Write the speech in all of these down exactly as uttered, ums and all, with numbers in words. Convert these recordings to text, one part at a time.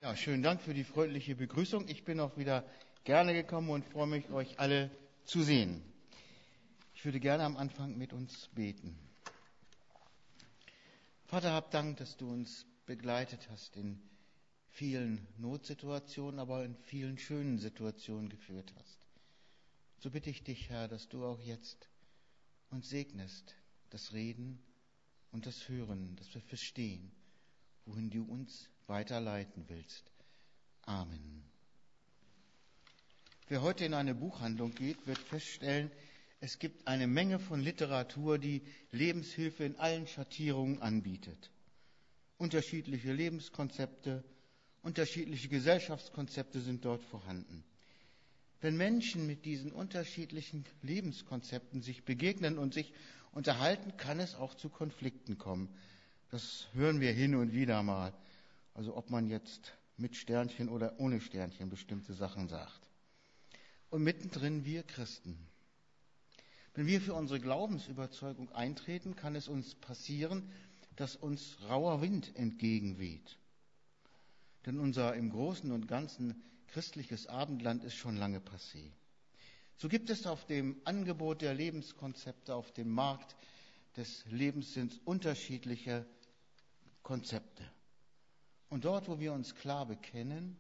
Ja, schönen Dank für die freundliche Begrüßung. Ich bin auch wieder gerne gekommen und freue mich, euch alle zu sehen. Ich würde gerne am Anfang mit uns beten. Vater, hab Dank, dass du uns begleitet hast in vielen Notsituationen, aber in vielen schönen Situationen geführt hast. So bitte ich dich, Herr, dass du auch jetzt uns segnest, das Reden und das Hören, dass wir verstehen, wohin du uns weiterleiten willst. Amen. Wer heute in eine Buchhandlung geht, wird feststellen, es gibt eine Menge von Literatur, die Lebenshilfe in allen Schattierungen anbietet. Unterschiedliche Lebenskonzepte, unterschiedliche Gesellschaftskonzepte sind dort vorhanden. Wenn Menschen mit diesen unterschiedlichen Lebenskonzepten sich begegnen und sich unterhalten, kann es auch zu Konflikten kommen. Das hören wir hin und wieder mal. Also ob man jetzt mit Sternchen oder ohne Sternchen bestimmte Sachen sagt. Und mittendrin wir Christen. Wenn wir für unsere Glaubensüberzeugung eintreten, kann es uns passieren, dass uns rauer Wind entgegenweht. Denn unser im Großen und Ganzen christliches Abendland ist schon lange passé. So gibt es auf dem Angebot der Lebenskonzepte, auf dem Markt des Lebenssinns unterschiedliche Konzepte. Und dort, wo wir uns klar bekennen,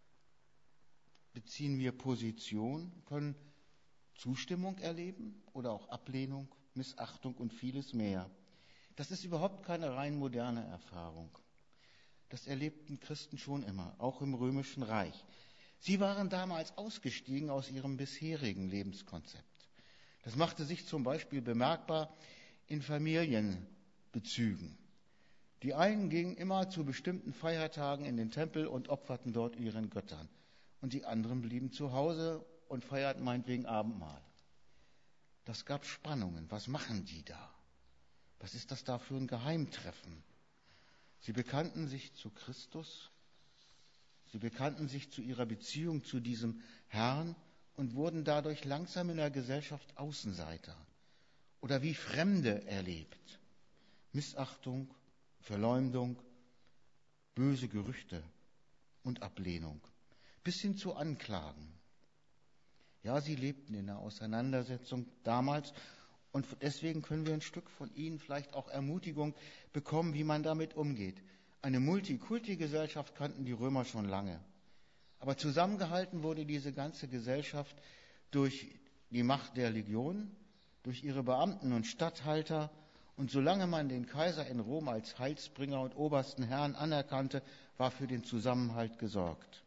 beziehen wir Position, können Zustimmung erleben oder auch Ablehnung, Missachtung und vieles mehr. Das ist überhaupt keine rein moderne Erfahrung. Das erlebten Christen schon immer, auch im Römischen Reich. Sie waren damals ausgestiegen aus ihrem bisherigen Lebenskonzept. Das machte sich zum Beispiel bemerkbar in Familienbezügen. Die einen gingen immer zu bestimmten Feiertagen in den Tempel und opferten dort ihren Göttern. Und die anderen blieben zu Hause und feierten meinetwegen Abendmahl. Das gab Spannungen. Was machen die da? Was ist das da für ein Geheimtreffen? Sie bekannten sich zu Christus, sie bekannten sich zu ihrer Beziehung zu diesem Herrn und wurden dadurch langsam in der Gesellschaft Außenseiter oder wie Fremde erlebt. Missachtung, Verleumdung, böse Gerüchte und Ablehnung, bis hin zu Anklagen. Ja, sie lebten in der Auseinandersetzung damals und deswegen können wir ein Stück von ihnen vielleicht auch Ermutigung bekommen, wie man damit umgeht. Eine Multikulti-Gesellschaft kannten die Römer schon lange. Aber zusammengehalten wurde diese ganze Gesellschaft durch die Macht der Legion, durch ihre Beamten und Statthalter. Und solange man den Kaiser in Rom als Heilsbringer und obersten Herrn anerkannte, war für den Zusammenhalt gesorgt.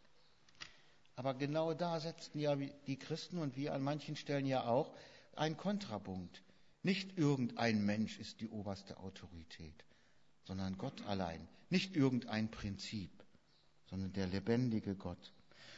Aber genau da setzten ja die Christen und wir an manchen Stellen ja auch einen Kontrapunkt. Nicht irgendein Mensch ist die oberste Autorität, sondern Gott allein. Nicht irgendein Prinzip, sondern der lebendige Gott.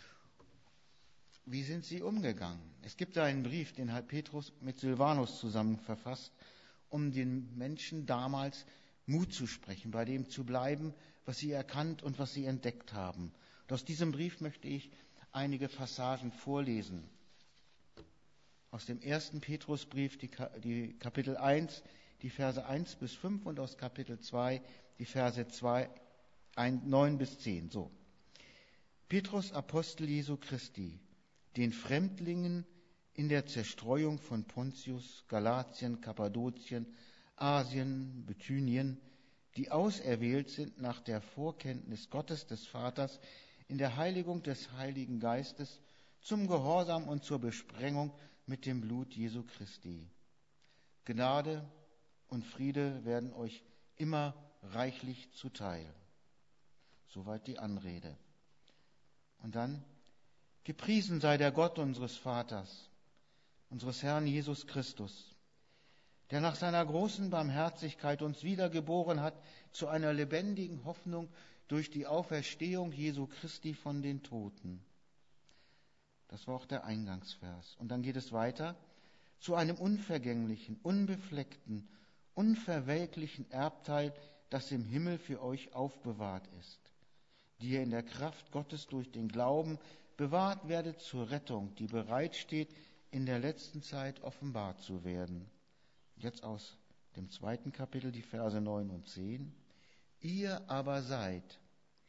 Wie sind sie umgegangen? Es gibt da einen Brief, den hat Petrus mit Silvanus zusammen verfasst, um den Menschen damals Mut zu sprechen, bei dem zu bleiben, was sie erkannt und was sie entdeckt haben. Und aus diesem Brief möchte ich einige Passagen vorlesen. Aus dem ersten Petrusbrief, die, die Kapitel eins, die Verse eins bis fünf und aus Kapitel zwei, die Verse zwei, neun bis zehn. So. Petrus, Apostel Jesu Christi, den Fremdlingen in der Zerstreuung von Pontius, Galatien, Kappadokien, Asien, Bithynien, die auserwählt sind nach der Vorkenntnis Gottes des Vaters in der Heiligung des Heiligen Geistes zum Gehorsam und zur Besprengung mit dem Blut Jesu Christi. Gnade und Friede werden euch immer reichlich zuteil. Soweit die Anrede. Und dann, gepriesen sei der Gott unseres Vaters, unseres Herrn Jesus Christus, der nach seiner großen Barmherzigkeit uns wiedergeboren hat zu einer lebendigen Hoffnung durch die Auferstehung Jesu Christi von den Toten. Das war auch der Eingangsvers. Und dann geht es weiter. Zu einem unvergänglichen, unbefleckten, unverwelklichen Erbteil, das im Himmel für euch aufbewahrt ist, die ihr in der Kraft Gottes durch den Glauben bewahrt werdet zur Rettung, die bereitsteht, in der letzten Zeit offenbart zu werden. Jetzt aus dem zweiten Kapitel, die Verse neun und zehn. Ihr aber seid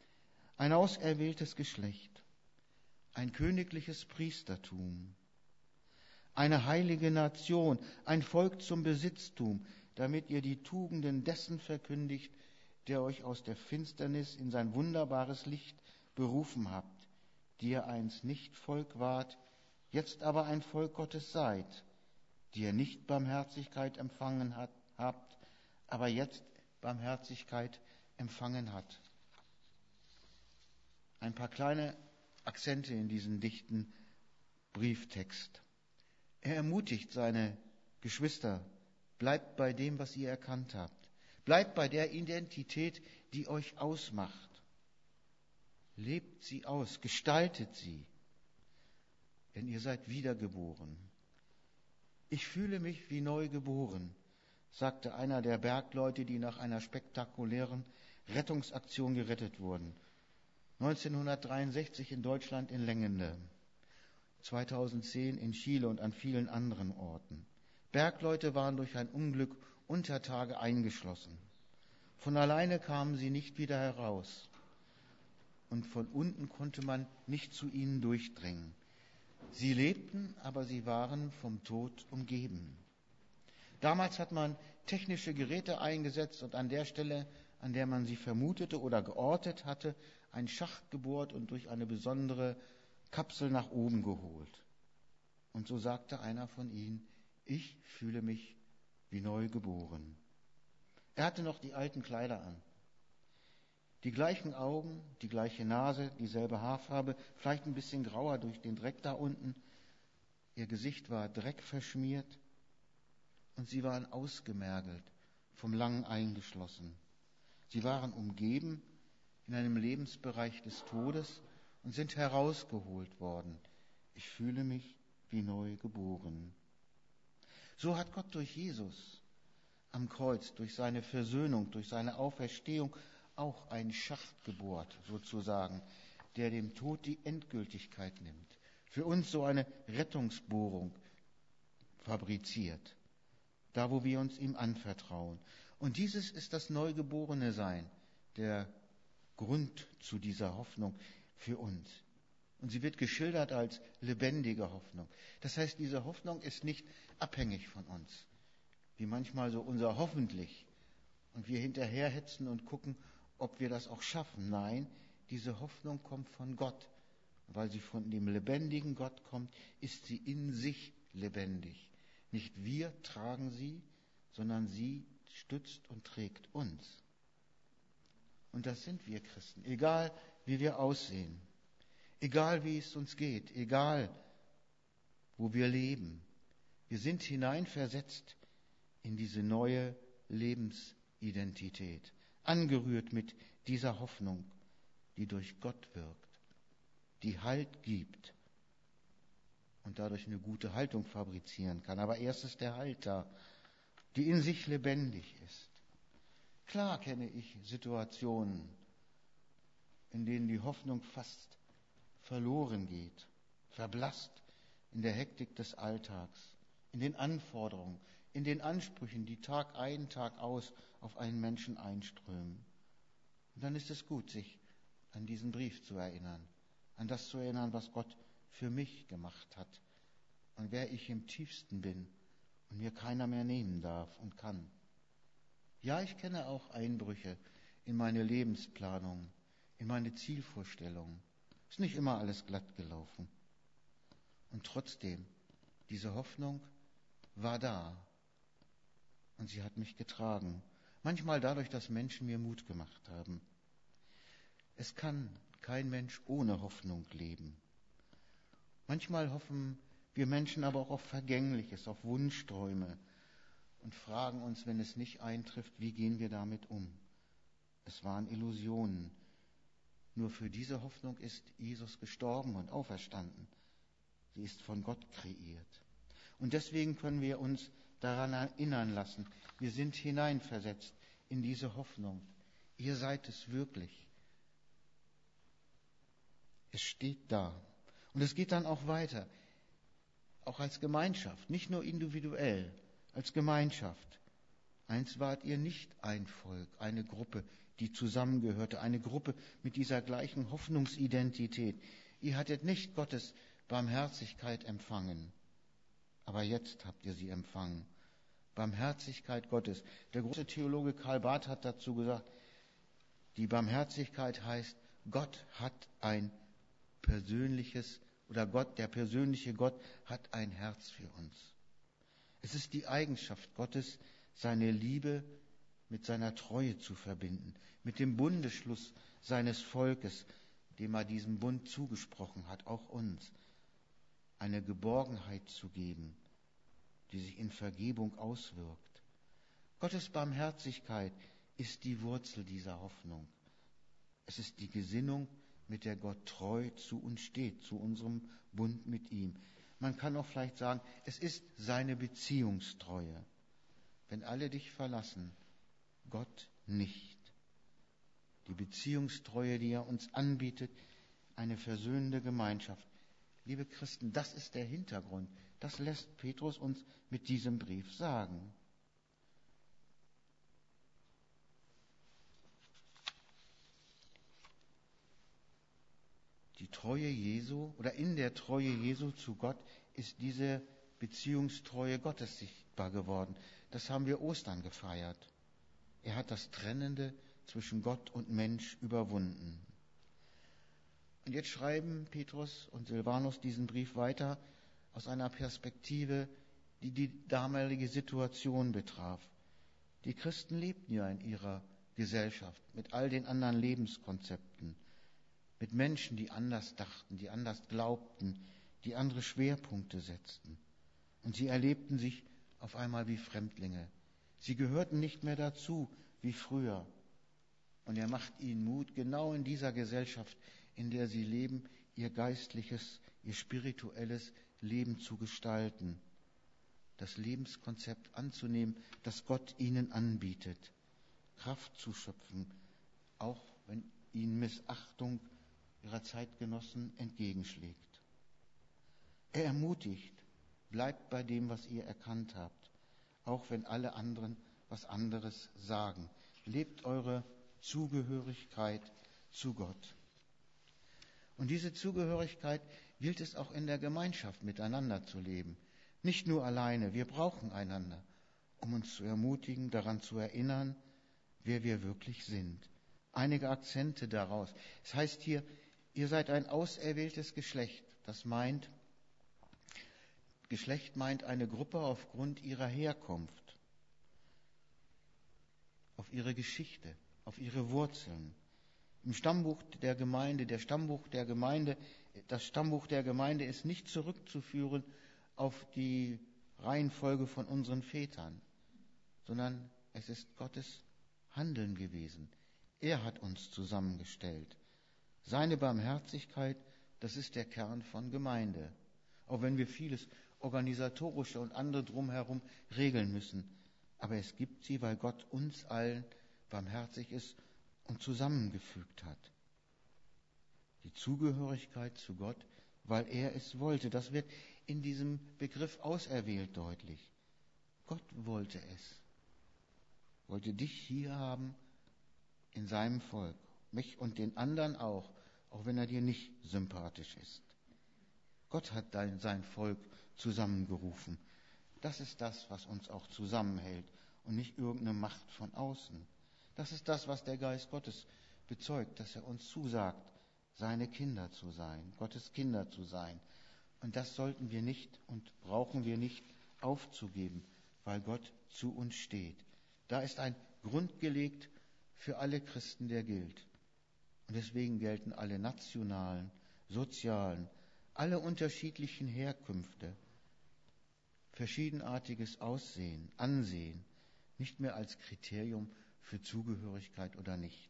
ein auserwähltes Geschlecht, ein königliches Priestertum, eine heilige Nation, ein Volk zum Besitztum, damit ihr die Tugenden dessen verkündigt, der euch aus der Finsternis in sein wunderbares Licht berufen habt, die ihr einst nicht Volk wart, jetzt aber ein Volk Gottes seid, die ihr nicht Barmherzigkeit empfangen hat, habt, aber jetzt Barmherzigkeit empfangen hat. Ein paar kleine Akzente in diesem dichten Brieftext. Er ermutigt seine Geschwister, bleibt bei dem, was ihr erkannt habt. Bleibt bei der Identität, die euch ausmacht. Lebt sie aus, gestaltet sie, denn ihr seid wiedergeboren. Ich fühle mich wie neu geboren, sagte einer der Bergleute, die nach einer spektakulären Rettungsaktion gerettet wurden. neunzehnhundertdreiundsechzig in Deutschland in Lengende, zweitausendzehn in Chile und an vielen anderen Orten. Bergleute waren durch ein Unglück unter Tage eingeschlossen. Von alleine kamen sie nicht wieder heraus. Und von unten konnte man nicht zu ihnen durchdringen. Sie lebten, aber sie waren vom Tod umgeben. Damals hat man technische Geräte eingesetzt und an der Stelle, an der man sie vermutete oder geortet hatte, einen Schacht gebohrt und durch eine besondere Kapsel nach oben geholt. Und so sagte einer von ihnen, ich fühle mich wie neu geboren. Er hatte noch die alten Kleider an. Die gleichen Augen, die gleiche Nase, dieselbe Haarfarbe, vielleicht ein bisschen grauer durch den Dreck da unten. Ihr Gesicht war dreckverschmiert und sie waren ausgemergelt, vom langen eingeschlossen. Sie waren umgeben in einem Lebensbereich des Todes und sind herausgeholt worden. Ich fühle mich wie neu geboren. So hat Gott durch Jesus am Kreuz, durch seine Versöhnung, durch seine Auferstehung auch einen Schacht gebohrt, sozusagen, der dem Tod die Endgültigkeit nimmt. Für uns so eine Rettungsbohrung fabriziert, da wo wir uns ihm anvertrauen. Und dieses ist das neugeborene Sein, der Grund zu dieser Hoffnung für uns. Und sie wird geschildert als lebendige Hoffnung. Das heißt, diese Hoffnung ist nicht abhängig von uns, wie manchmal so unser Hoffentlich. Und wir hinterherhetzen und gucken, ob wir das auch schaffen. Nein, diese Hoffnung kommt von Gott. Weil sie von dem lebendigen Gott kommt, ist sie in sich lebendig. Nicht wir tragen sie, sondern sie stützt und trägt uns. Und das sind wir Christen, egal wie wir aussehen, egal wie es uns geht, egal wo wir leben. Wir sind hineinversetzt in diese neue Lebensidentität, angerührt mit dieser Hoffnung, die durch Gott wirkt, die Halt gibt und dadurch eine gute Haltung fabrizieren kann. Aber erst ist der Halt da, die in sich lebendig ist. Klar kenne ich Situationen, in denen die Hoffnung fast verloren geht, verblasst in der Hektik des Alltags, in den Anforderungen, in den Ansprüchen, die Tag ein, Tag aus auf einen Menschen einströmen. Und dann ist es gut, sich an diesen Brief zu erinnern, an das zu erinnern, was Gott für mich gemacht hat und wer ich im tiefsten bin und mir keiner mehr nehmen darf und kann. Ja, ich kenne auch Einbrüche in meine Lebensplanung, in meine Zielvorstellungen. Ist nicht immer alles glatt gelaufen. Und trotzdem, diese Hoffnung war da und sie hat mich getragen. Manchmal dadurch, dass Menschen mir Mut gemacht haben. Es kann kein Mensch ohne Hoffnung leben. Manchmal hoffen wir Menschen aber auch auf Vergängliches, auf Wunschträume und fragen uns, wenn es nicht eintrifft, wie gehen wir damit um? Es waren Illusionen. Nur für diese Hoffnung ist Jesus gestorben und auferstanden. Sie ist von Gott kreiert. Und deswegen können wir uns daran erinnern lassen. Wir sind hineinversetzt in diese Hoffnung. Ihr seid es wirklich. Es steht da. Und es geht dann auch weiter. Auch als Gemeinschaft, nicht nur individuell, als Gemeinschaft. Einst wart ihr nicht ein Volk, eine Gruppe, die zusammengehörte, eine Gruppe mit dieser gleichen Hoffnungsidentität. Ihr hattet nicht Gottes Barmherzigkeit empfangen, aber jetzt habt ihr sie empfangen. Barmherzigkeit Gottes. Der große Theologe Karl Barth hat dazu gesagt, die Barmherzigkeit heißt, Gott hat ein persönliches, oder Gott, der persönliche Gott hat ein Herz für uns. Es ist die Eigenschaft Gottes, seine Liebe mit seiner Treue zu verbinden, mit dem Bundesschluss seines Volkes, dem er diesen Bund zugesprochen hat, auch uns, eine Geborgenheit zu geben, die sich in Vergebung auswirkt. Gottes Barmherzigkeit ist die Wurzel dieser Hoffnung. Es ist die Gesinnung, mit der Gott treu zu uns steht, zu unserem Bund mit ihm. Man kann auch vielleicht sagen, es ist seine Beziehungstreue. Wenn alle dich verlassen, Gott nicht. Die Beziehungstreue, die er uns anbietet, eine versöhnende Gemeinschaft. Liebe Christen, das ist der Hintergrund. Das lässt Petrus uns mit diesem Brief sagen. Die Treue Jesu oder in der Treue Jesu zu Gott ist diese Beziehungstreue Gottes sichtbar geworden. Das haben wir Ostern gefeiert. Er hat das Trennende zwischen Gott und Mensch überwunden. Und jetzt schreiben Petrus und Silvanus diesen Brief weiter aus einer Perspektive, die die damalige Situation betraf. Die Christen lebten ja in ihrer Gesellschaft mit all den anderen Lebenskonzepten, mit Menschen, die anders dachten, die anders glaubten, die andere Schwerpunkte setzten. Und sie erlebten sich auf einmal wie Fremdlinge. Sie gehörten nicht mehr dazu wie früher. Und er macht ihnen Mut, genau in dieser Gesellschaft, in der sie leben, ihr geistliches, ihr spirituelles Leben zu gestalten. Das Lebenskonzept anzunehmen, das Gott ihnen anbietet. Kraft zu schöpfen, auch wenn ihnen Missachtung ihrer Zeitgenossen entgegenschlägt. Er ermutigt, bleibt bei dem, was ihr erkannt habt, auch wenn alle anderen was anderes sagen. Lebt eure Zugehörigkeit zu Gott. Und diese Zugehörigkeit gilt es auch in der Gemeinschaft miteinander zu leben. Nicht nur alleine, wir brauchen einander, um uns zu ermutigen, daran zu erinnern, wer wir wirklich sind. Einige Akzente daraus. Es heißt hier, ihr seid ein auserwähltes Geschlecht. Das meint, Geschlecht meint eine Gruppe aufgrund ihrer Herkunft, auf ihre Geschichte, auf ihre Wurzeln. Im Stammbuch der Gemeinde, der Stammbuch der Gemeinde, das Stammbuch der Gemeinde ist nicht zurückzuführen auf die Reihenfolge von unseren Vätern, sondern es ist Gottes Handeln gewesen. Er hat uns zusammengestellt. Seine Barmherzigkeit, das ist der Kern von Gemeinde. Auch wenn wir vieles organisatorische und andere drumherum regeln müssen. Aber es gibt sie, weil Gott uns allen barmherzig ist und zusammengefügt hat. Die Zugehörigkeit zu Gott, weil er es wollte. Das wird in diesem Begriff auserwählt deutlich. Gott wollte es. Wollte dich hier haben in seinem Volk. Mich und den anderen auch, auch wenn er dir nicht sympathisch ist. Gott hat dein, sein Volk zusammengerufen. Das ist das, was uns auch zusammenhält und nicht irgendeine Macht von außen. Das ist das, was der Geist Gottes bezeugt, dass er uns zusagt, seine Kinder zu sein, Gottes Kinder zu sein. Und das sollten wir nicht und brauchen wir nicht aufzugeben, weil Gott zu uns steht. Da ist ein Grund gelegt für alle Christen, der gilt. Und deswegen gelten alle nationalen, sozialen, alle unterschiedlichen Herkünfte, verschiedenartiges Aussehen, Ansehen, nicht mehr als Kriterium für Zugehörigkeit oder nicht.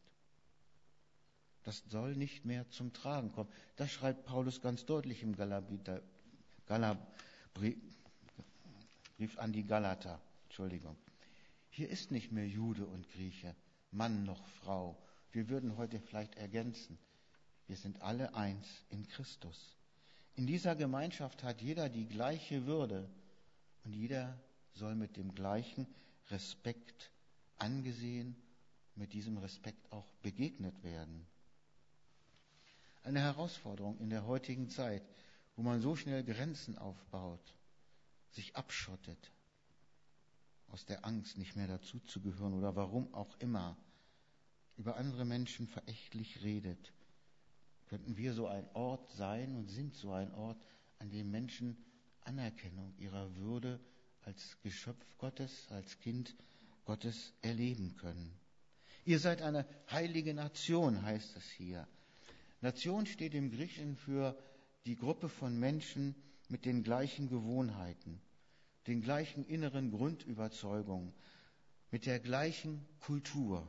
Das soll nicht mehr zum Tragen kommen. Das schreibt Paulus ganz deutlich im Galabiter, Galabri, Brief an die Galater. Entschuldigung. Hier ist nicht mehr Jude und Grieche, Mann noch Frau. Wir würden heute vielleicht ergänzen, wir sind alle eins in Christus. In dieser Gemeinschaft hat jeder die gleiche Würde und jeder soll mit dem gleichen Respekt angesehen, mit diesem Respekt auch begegnet werden. Eine Herausforderung in der heutigen Zeit, wo man so schnell Grenzen aufbaut, sich abschottet, aus der Angst nicht mehr dazuzugehören oder warum auch immer, über andere Menschen verächtlich redet. Könnten wir so ein Ort sein und sind so ein Ort, an dem Menschen Anerkennung ihrer Würde als Geschöpf Gottes, als Kind Gottes erleben können. Ihr seid eine heilige Nation, heißt es hier. Nation steht im Griechischen für die Gruppe von Menschen mit den gleichen Gewohnheiten, den gleichen inneren Grundüberzeugungen, mit der gleichen Kultur.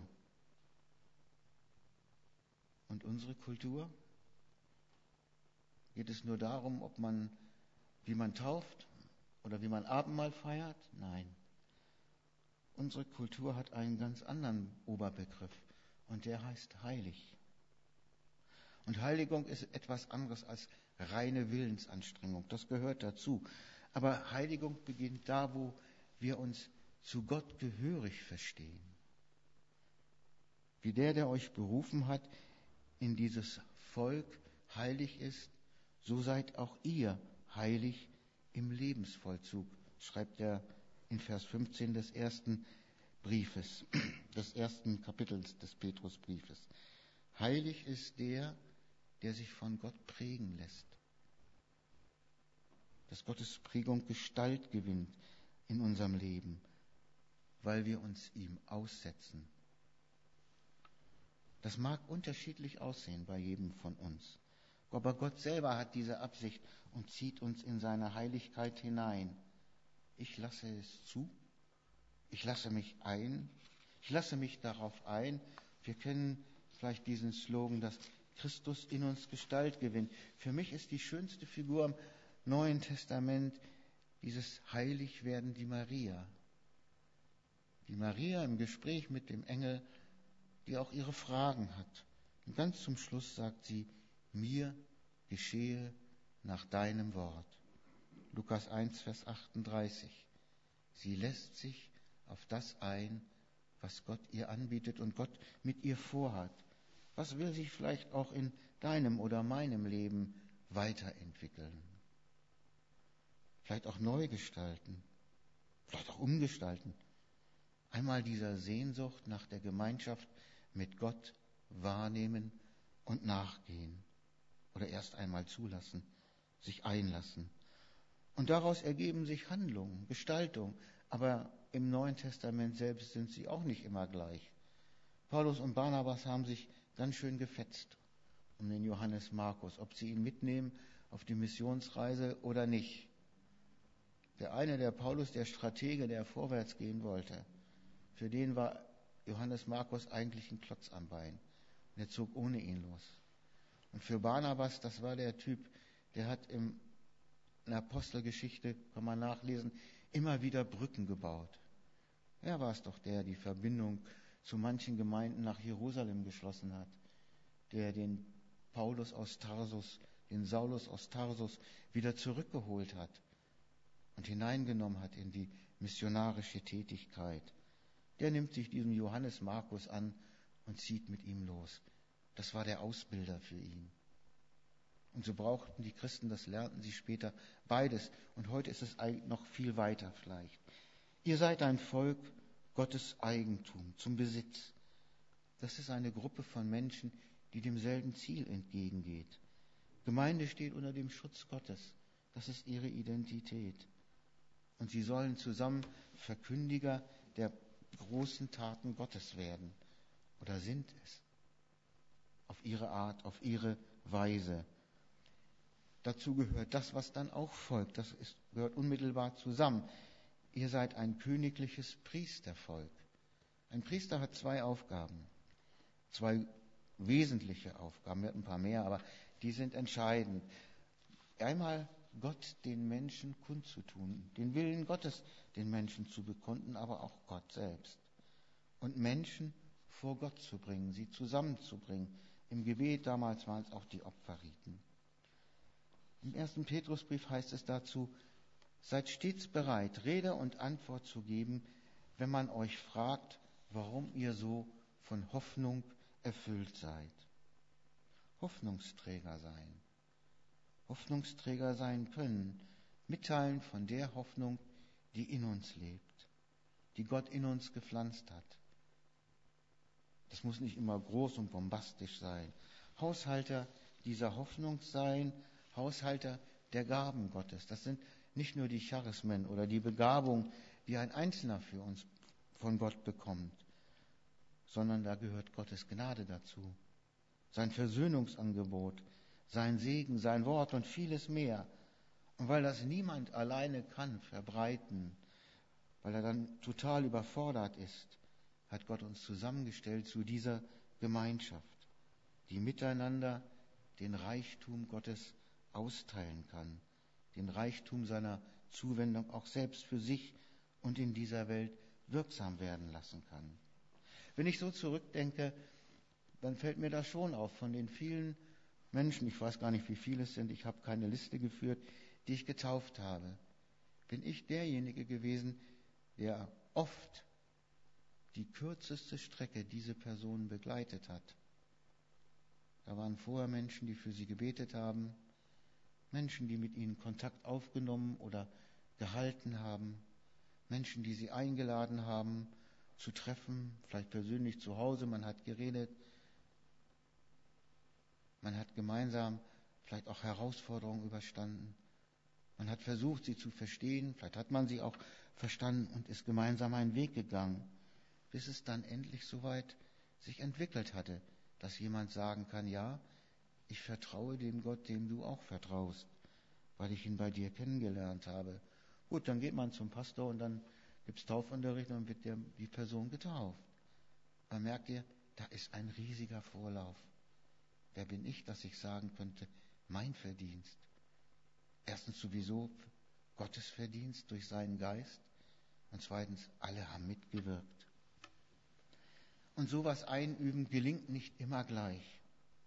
Und unsere Kultur? Geht es nur darum, ob man, wie man tauft oder wie man Abendmahl feiert? Nein. Unsere Kultur hat einen ganz anderen Oberbegriff und der heißt heilig. Und Heiligung ist etwas anderes als reine Willensanstrengung. Das gehört dazu. Aber Heiligung beginnt da, wo wir uns zu Gott gehörig verstehen. Wie der, der euch berufen hat, in dieses Volk heilig ist, so seid auch ihr heilig im Lebensvollzug, schreibt er in Vers fünfzehn des ersten Briefes, des ersten Kapitels des Petrusbriefes. Heilig ist der, der sich von Gott prägen lässt. Dass Gottes Prägung Gestalt gewinnt in unserem Leben, weil wir uns ihm aussetzen. Das mag unterschiedlich aussehen bei jedem von uns. Aber Gott selber hat diese Absicht und zieht uns in seine Heiligkeit hinein. Ich lasse es zu. Ich lasse mich ein. Ich lasse mich darauf ein. Wir kennen vielleicht diesen Slogan, dass Christus in uns Gestalt gewinnt. Für mich ist die schönste Figur im Neuen Testament dieses Heiligwerden, die Maria. Die Maria im Gespräch mit dem Engel, die auch ihre Fragen hat. Und ganz zum Schluss sagt sie, mir geschehe nach deinem Wort. Lukas eins, Vers achtunddreißig. Sie lässt sich auf das ein, was Gott ihr anbietet und Gott mit ihr vorhat. Was will sich vielleicht auch in deinem oder meinem Leben weiterentwickeln? Vielleicht auch neu gestalten, vielleicht auch umgestalten. Einmal dieser Sehnsucht nach der Gemeinschaft mit Gott wahrnehmen und nachgehen. Oder erst einmal zulassen, sich einlassen. Und daraus ergeben sich Handlungen, Gestaltung. Aber im Neuen Testament selbst sind sie auch nicht immer gleich. Paulus und Barnabas haben sich ganz schön gefetzt um den Johannes Markus, ob sie ihn mitnehmen auf die Missionsreise oder nicht. Der eine, der Paulus, der Stratege, der vorwärts gehen wollte, für den war Johannes Markus eigentlich ein Klotz am Bein. Und er zog ohne ihn los. Und für Barnabas, das war der Typ, der hat im, in der Apostelgeschichte, kann man nachlesen, immer wieder Brücken gebaut. Er war es doch, der die Verbindung zu manchen Gemeinden nach Jerusalem geschlossen hat, der den Paulus aus Tarsus, den Saulus aus Tarsus wieder zurückgeholt hat und hineingenommen hat in die missionarische Tätigkeit. Der nimmt sich diesem Johannes Markus an und zieht mit ihm los. Das war der Ausbilder für ihn. Und so brauchten die Christen, das lernten sie später, beides. Und heute ist es noch viel weiter vielleicht. Ihr seid ein Volk, Gottes Eigentum, zum Besitz. Das ist eine Gruppe von Menschen, die demselben Ziel entgegengeht. Gemeinde steht unter dem Schutz Gottes. Das ist ihre Identität. Und sie sollen zusammen Verkündiger der großen Taten Gottes werden. Oder sind es. Auf ihre Art, auf ihre Weise. Dazu gehört das, was dann auch folgt. Das ist, gehört unmittelbar zusammen. Ihr seid ein königliches Priestervolk. Ein Priester hat zwei Aufgaben. Zwei wesentliche Aufgaben. Wir hatten ein paar mehr, aber die sind entscheidend. Einmal Gott den Menschen kundzutun, den Willen Gottes den Menschen zu bekunden, aber auch Gott selbst. Und Menschen vor Gott zu bringen, sie zusammenzubringen. Im Gebet damals waren es auch die Opferriten. Im ersten Petrusbrief heißt es dazu, seid stets bereit, Rede und Antwort zu geben, wenn man euch fragt, warum ihr so von Hoffnung erfüllt seid. Hoffnungsträger sein. Hoffnungsträger sein können, mitteilen von der Hoffnung, die in uns lebt, die Gott in uns gepflanzt hat. Das muss nicht immer groß und bombastisch sein. Haushalter dieser Hoffnung sein, Haushalter der Gaben Gottes. Das sind nicht nur die Charismen oder die Begabung, die ein Einzelner für uns von Gott bekommt, sondern da gehört Gottes Gnade dazu. Sein Versöhnungsangebot, sein Segen, sein Wort und vieles mehr. Und weil das niemand alleine kann, verbreiten, weil er dann total überfordert ist, hat Gott uns zusammengestellt zu dieser Gemeinschaft, die miteinander den Reichtum Gottes austeilen kann, den Reichtum seiner Zuwendung auch selbst für sich und in dieser Welt wirksam werden lassen kann. Wenn ich so zurückdenke, dann fällt mir das schon auf von den vielen Menschen, ich weiß gar nicht, wie viele es sind, ich habe keine Liste geführt, die ich getauft habe. Bin ich derjenige gewesen, der oft die kürzeste Strecke diese Person begleitet hat. Da waren vorher Menschen, die für sie gebetet haben, Menschen, die mit ihnen Kontakt aufgenommen oder gehalten haben, Menschen, die sie eingeladen haben, zu treffen, vielleicht persönlich zu Hause, man hat geredet, man hat gemeinsam vielleicht auch Herausforderungen überstanden, man hat versucht, sie zu verstehen, vielleicht hat man sie auch verstanden und ist gemeinsam einen Weg gegangen, bis es dann endlich soweit sich entwickelt hatte, dass jemand sagen kann, ja, ich vertraue dem Gott, dem du auch vertraust, weil ich ihn bei dir kennengelernt habe. Gut, dann geht man zum Pastor und dann gibt es Taufunterricht und dann wird der, die Person getauft. Aber merkt ihr, da ist ein riesiger Vorlauf. Wer bin ich, dass ich sagen könnte, mein Verdienst? Erstens sowieso Gottes Verdienst durch seinen Geist und zweitens, alle haben mitgewirkt. Und sowas einüben gelingt nicht immer gleich.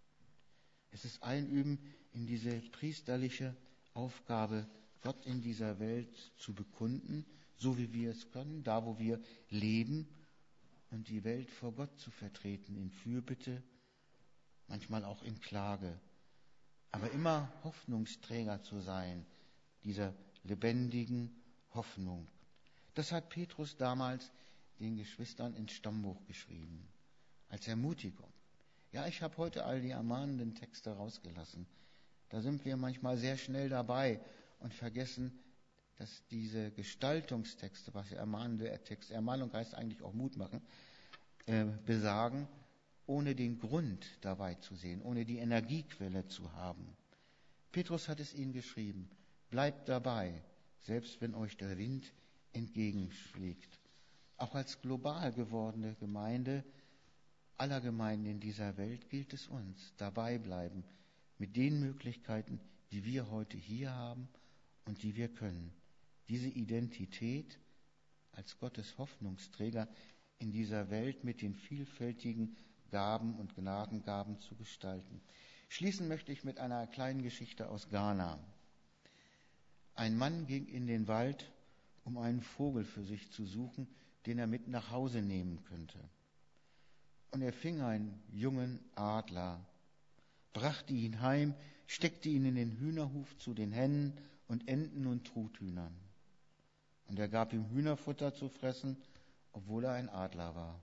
Es ist Einüben in diese priesterliche Aufgabe, Gott in dieser Welt zu bekunden, so wie wir es können, da wo wir leben und die Welt vor Gott zu vertreten, in Fürbitte, manchmal auch in Klage, aber immer Hoffnungsträger zu sein, dieser lebendigen Hoffnung. Das hat Petrus damals den Geschwistern ins Stammbuch geschrieben, als Ermutigung. Ja, ich habe heute all die ermahnenden Texte rausgelassen. Da sind wir manchmal sehr schnell dabei und vergessen, dass diese Gestaltungstexte, was ja ermahnende Texte, Ermahnung heißt eigentlich auch Mut machen, äh, besagen, ohne den Grund dabei zu sehen, ohne die Energiequelle zu haben. Petrus hat es ihnen geschrieben, bleibt dabei, selbst wenn euch der Wind entgegenschlägt. Auch als global gewordene Gemeinde aller Gemeinden in dieser Welt gilt es uns, dabei bleiben, mit den Möglichkeiten, die wir heute hier haben und die wir können. Diese Identität als Gottes Hoffnungsträger in dieser Welt mit den vielfältigen Gaben und Gnadengaben zu gestalten. Schließen möchte ich mit einer kleinen Geschichte aus Ghana. Ein Mann ging in den Wald, um einen Vogel für sich zu suchen, den er mit nach Hause nehmen könnte. Und er fing einen jungen Adler, brachte ihn heim, steckte ihn in den Hühnerhuf zu den Hennen und Enten und Truthühnern. Und er gab ihm Hühnerfutter zu fressen, obwohl er ein Adler war.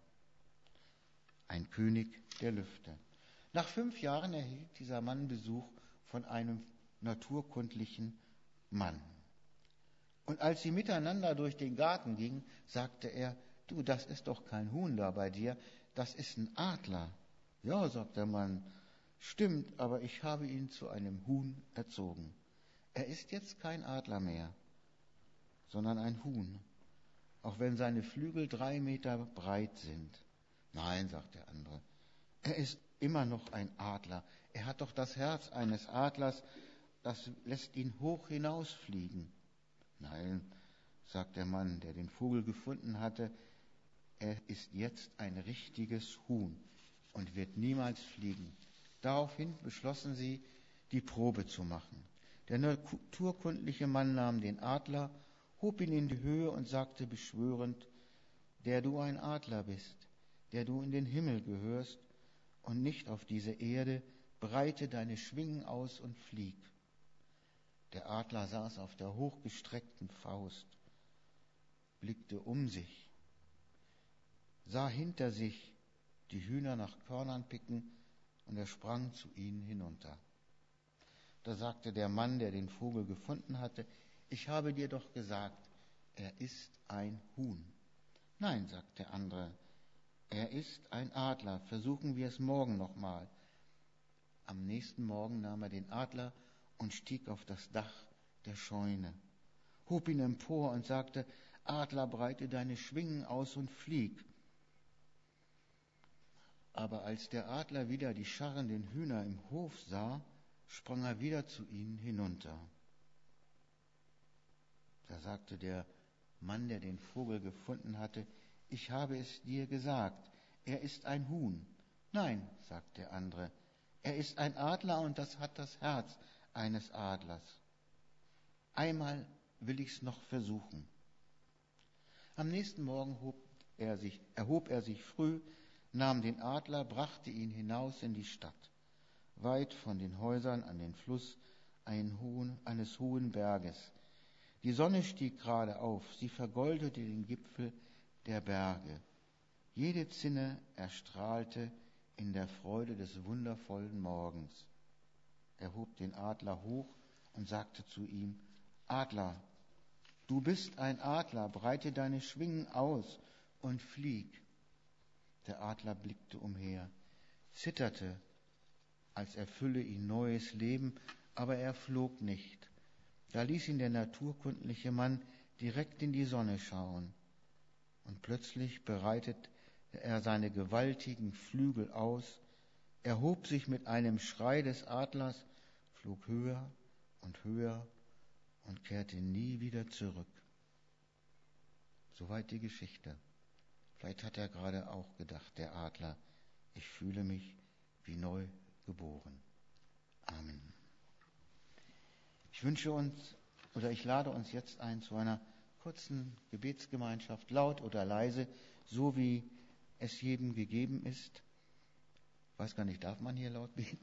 Ein König der Lüfte. Nach fünf Jahren erhielt dieser Mann Besuch von einem naturkundlichen Mann. Und als sie miteinander durch den Garten gingen, sagte er, du, das ist doch kein Huhn da bei dir, das ist ein Adler. Ja, sagt der Mann, stimmt, aber ich habe ihn zu einem Huhn erzogen. Er ist jetzt kein Adler mehr, sondern ein Huhn, auch wenn seine Flügel drei Meter breit sind. Nein, sagt der andere, er ist immer noch ein Adler. Er hat doch das Herz eines Adlers, das lässt ihn hoch hinausfliegen. Nein, sagt der Mann, der den Vogel gefunden hatte, er ist jetzt ein richtiges Huhn und wird niemals fliegen. Daraufhin beschlossen sie, die Probe zu machen. Der naturkundliche Mann nahm den Adler, hob ihn in die Höhe und sagte beschwörend, der du ein Adler bist, der du in den Himmel gehörst und nicht auf diese Erde, breite deine Schwingen aus und flieg. Der Adler saß auf der hochgestreckten Faust, blickte um sich, sah hinter sich die Hühner nach Körnern picken, und er sprang zu ihnen hinunter. Da sagte der Mann, der den Vogel gefunden hatte: Ich habe dir doch gesagt, er ist ein Huhn. Nein, sagt der andere, er ist ein Adler, versuchen wir es morgen nochmal. Am nächsten Morgen nahm er den Adler und stieg auf das Dach der Scheune, hob ihn empor und sagte: Adler, breite deine Schwingen aus und flieg. Aber als der Adler wieder die scharrenden Hühner im Hof sah, sprang er wieder zu ihnen hinunter. Da sagte der Mann, der den Vogel gefunden hatte: Ich habe es dir gesagt, er ist ein Huhn. Nein, sagt der andere, er ist ein Adler, und das hat das Herz eines Adlers. Einmal will ich's noch versuchen. Am nächsten Morgen hob er sich, erhob er sich früh, nahm den Adler, brachte ihn hinaus in die Stadt, weit von den Häusern an den Fluss hohen, eines hohen Berges. Die Sonne stieg gerade auf, sie vergoldete den Gipfel der Berge. Jede Zinne erstrahlte in der Freude des wundervollen Morgens. Er hob den Adler hoch und sagte zu ihm: Adler, du bist ein Adler, breite deine Schwingen aus und flieg. Der Adler blickte umher, zitterte, als erfülle ihn neues Leben, aber er flog nicht. Da ließ ihn der naturkundliche Mann direkt in die Sonne schauen, und plötzlich breitete er seine gewaltigen Flügel aus, erhob sich mit einem Schrei des Adlers, flog höher und höher und kehrte nie wieder zurück. Soweit die Geschichte. Vielleicht hat er gerade auch gedacht, der Adler: Ich fühle mich wie neu geboren. Amen. Ich wünsche uns, oder ich lade uns jetzt ein zu einer kurzen Gebetsgemeinschaft, laut oder leise, so wie es jedem gegeben ist. Ich weiß gar nicht, darf man hier laut beten?